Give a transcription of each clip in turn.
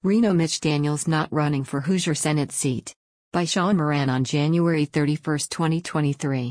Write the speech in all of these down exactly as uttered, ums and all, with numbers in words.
Reno Mitch Daniels not running for Hoosier Senate seat. By Sean Moran on January thirty-first, twenty twenty-three.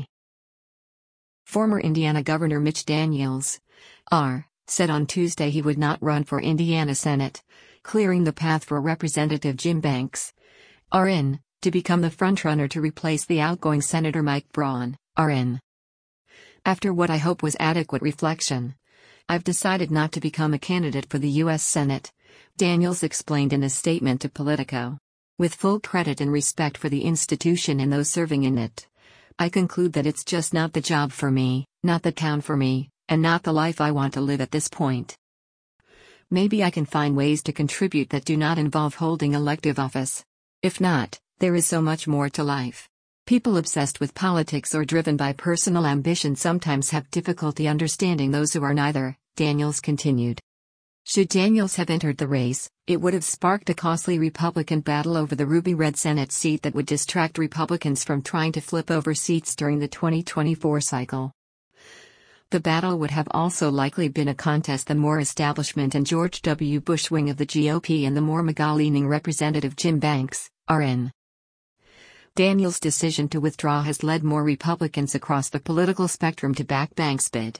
Former Indiana Governor Mitch Daniels, R., said on Tuesday he would not run for Indiana Senate, clearing the path for Representative Jim Banks, R N, to become the frontrunner to replace the outgoing Senator Mike Braun, R N. After what I hope was adequate reflection, I've decided not to become a candidate for the U S Senate, Daniels explained in a statement to Politico. With full credit and respect for the institution and those serving in it, I conclude that it's just not the job for me, not the town for me, and not the life I want to live at this point. Maybe I can find ways to contribute that do not involve holding elective office. If not, there is so much more to life. People obsessed with politics or driven by personal ambition sometimes have difficulty understanding those who are neither, Daniels continued. Should Daniels have entered the race, it would have sparked a costly Republican battle over the ruby red Senate seat that would distract Republicans from trying to flip over seats during the twenty twenty-four cycle. The battle would have also likely been a contest the more establishment and George W. Bush wing of the G O P and the more MAGA-leaning Representative Jim Banks, R N. Daniels' decision to withdraw has led more Republicans across the political spectrum to back Banks' bid.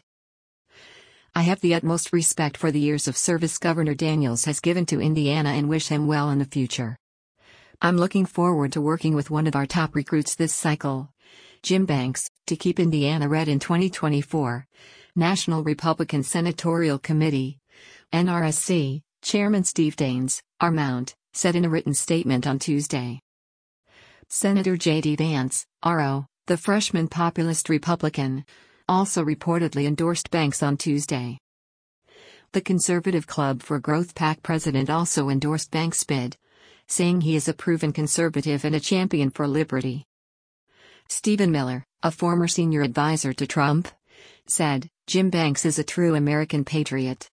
I have the utmost respect for the years of service Governor Daniels has given to Indiana and wish him well in the future. I'm looking forward to working with one of our top recruits this cycle, Jim Banks, to keep Indiana red in twenty twenty-four, National Republican Senatorial Committee, N R S C, Chairman Steve Daines, R. Mount, said in a written statement on Tuesday. Senator J D Vance, R O, the freshman populist Republican, also reportedly endorsed Banks on Tuesday. The Conservative Club for Growth PAC president also endorsed Banks' bid, saying he is a proven conservative and a champion for liberty. Stephen Miller, a former senior advisor to Trump, said, Jim Banks is a true American patriot.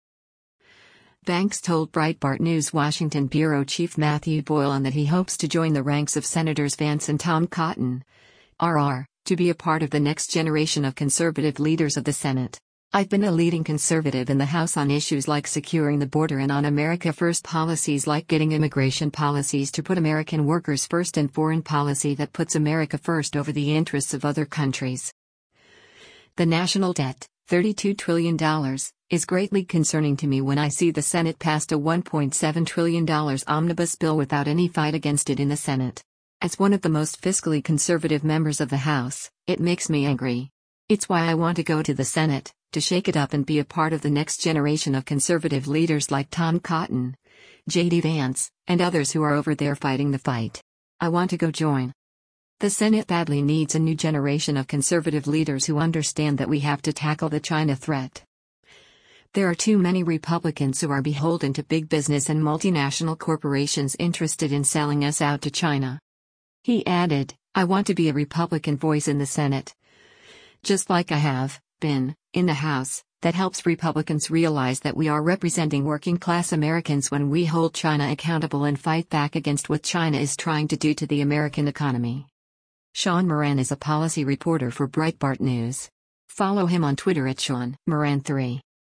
Banks told Breitbart News Washington bureau chief Matthew Boylan that he hopes to join the ranks of Senators Vance and Tom Cotton, R R, to be a part of the next generation of conservative leaders of the Senate. I've been a leading conservative in the House on issues like securing the border and on America First policies like getting immigration policies to put American workers first and foreign policy that puts America first over the interests of other countries. The national debt, thirty-two trillion dollars, is greatly concerning to me when I see the Senate passed a one point seven trillion dollars omnibus bill without any fight against it in the Senate. As one of the most fiscally conservative members of the House, it makes me angry. It's why I want to go to the Senate, to shake it up and be a part of the next generation of conservative leaders like Tom Cotton, J D Vance, and others who are over there fighting the fight. I want to go join. The Senate badly needs a new generation of conservative leaders who understand that we have to tackle the China threat. There are too many Republicans who are beholden to big business and multinational corporations interested in selling us out to China. He added, I want to be a Republican voice in the Senate, just like I have been in the House, that helps Republicans realize that we are representing working-class Americans when we hold China accountable and fight back against what China is trying to do to the American economy. Sean Moran is a policy reporter for Breitbart News. Follow him on Twitter at Sean Moran three.